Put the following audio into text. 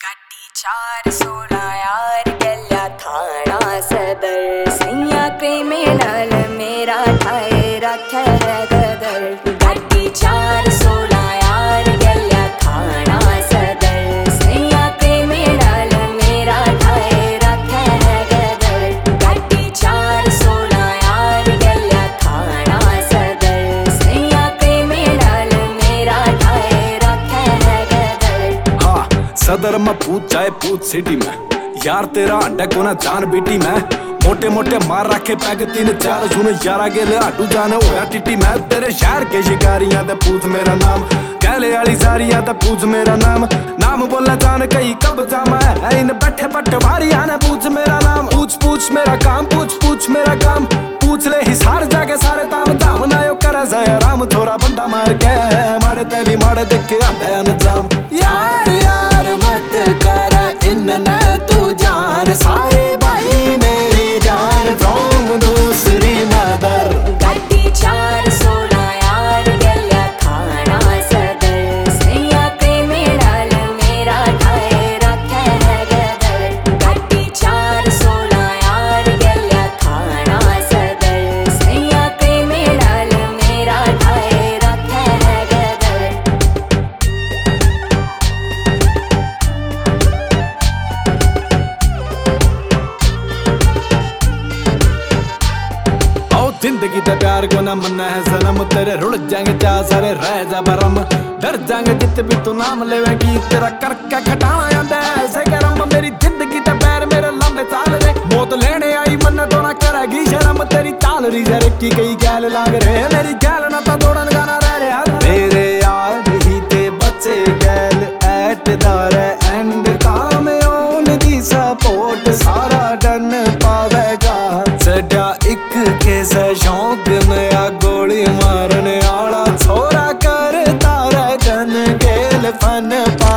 गड्डी 416 यार गल्या थाना सदर सैया क्रिमिनल मेरा ठाए रखे है गदर। गड्डी 416 यार गल्या थाना सदर सैया क्रिमिनल मेरा ठाए रखे है गदर। गड्डी 416 यार गल्या थाना सदर सैया क्रिमिनल मेरा ठाए रखे है गदर। हाँ सदर में पूछ चाहे पूछ सिटी में यार तेरा अंडा को ना जान बेटी मैं मोटे मोटे मार रखे पैग 3-4 सुन यारा गेले आटू जाने होया टिटी मैं तेरे शहर के शिकारियां ते पूछ मेरा नाम कहले वाली सारियां ते पूछ मेरा नाम नाम बोला जान कहीं कब जामा है इन बैठे पटवारियां ने पूछ मेरा नाम पूछ पूछ मेरा काम पूछ पूछ मेरा काम पूछ ले ही सार जाके सारे ताम धाम ना यो करे जाया राम थोड़ा बंदा मार के मारे ते भी मारे देख के आंदा अंजाम यार यार मत कर इन्ना तू जान सारे भाई मेरी जान फ्रॉम दूसरी मदर। गड्डी 416 यार गल्या थाना सदर सैया क्रिमिनल मेरा ठाए रखे है गदर। गड्डी 416 यार गल्या थाना सदर सैया क्रिमिनल मेरा ठाए रखे है गदर। जिंदगी का प्यार को ना मन्ना है सनम तेरे रुड़ जाएंगे जा सारे रह जा बरम डर जाएंगे जित भी तू नाम लेवेगी तेरा करके खटाना आंदा है ऐसे गरम मेरी जिंदगी का पैर मेरे लंबे चाल रे मौत लेने आई मन तो ना करेगी शर्म तेरी चाल रही जरे की कई गैल लाग रहे मेरी गैल ना तो दौड़न गाना रह रहा मेरे यार ही ते बच्चे गैल एट दारे एंड काम ओन दी सपोर्ट सारा डन पावेगा सदा एक कैसा शौक नया गोली मारने आला छोरा कर तारा गन गेल फन पा